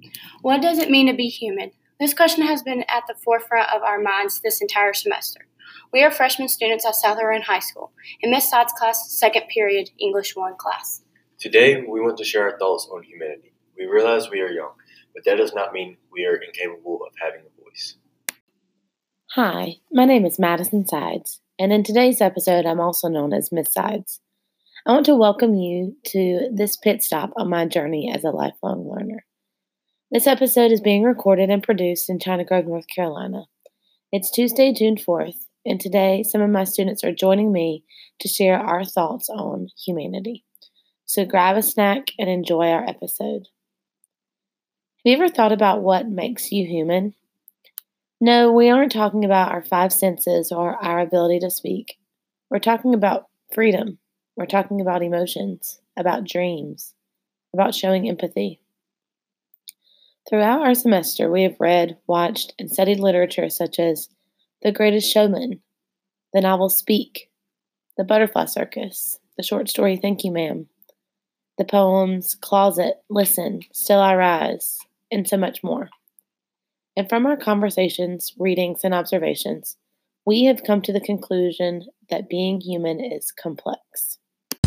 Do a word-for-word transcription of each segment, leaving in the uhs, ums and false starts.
What does it mean to be human? This question has been at the forefront of our minds this entire semester. We are freshman students at South Rowan High School, in Miss Todd's class, second period, English one class. Today, we want to share our thoughts on humanity. We realize we are young, but that does not mean we are incapable of having a voice. Hi, my name is Madison Sides, and in today's episode, I'm also known as Miss Sides. I want to welcome you to this pit stop on my journey as a lifelong learner. This episode is being recorded and produced in China Grove, North Carolina. It's Tuesday, June fourth, and today some of my students are joining me to share our thoughts on humanity. So grab a snack and enjoy our episode. Have you ever thought about what makes you human? No, we aren't talking about our five senses or our ability to speak. We're talking about freedom. We're talking about emotions, about dreams, about showing empathy. Throughout our semester, we have read, watched, and studied literature such as The Greatest Showman, the novel Speak, The Butterfly Circus, the short story Thank You, Ma'am, the poems Closet, Listen, Still I Rise, and so much more. And from our conversations, readings, and observations, we have come to the conclusion that being human is complex.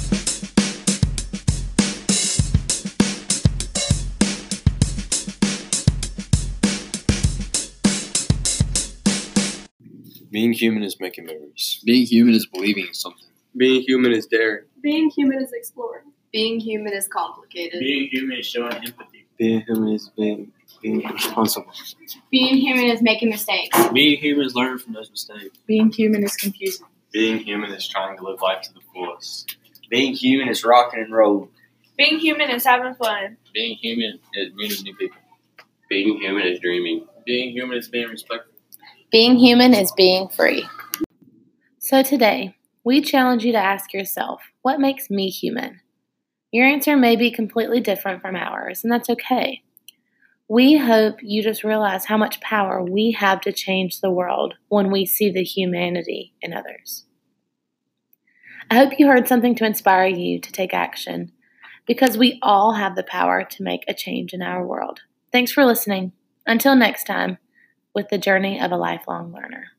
Being human is making memories. Being human is believing in something. Being human is daring. Being human is exploring. Being human is complicated. Being human is showing empathy. Being human is being, being responsible. Being human is making mistakes. Being human is learning from those mistakes. Being human is confusing. Being human is trying to live life to the fullest. Being human is rocking and rolling. Being human is having fun. Being human is meeting new people. Being human is dreaming. Being human is being respectful. Being human is being free. So today, we challenge you to ask yourself, what makes me human? Your answer may be completely different from ours, and that's okay. We hope you just realize how much power we have to change the world when we see the humanity in others. I hope you heard something to inspire you to take action, because we all have the power to make a change in our world. Thanks for listening. Until next time, with the journey of a lifelong learner.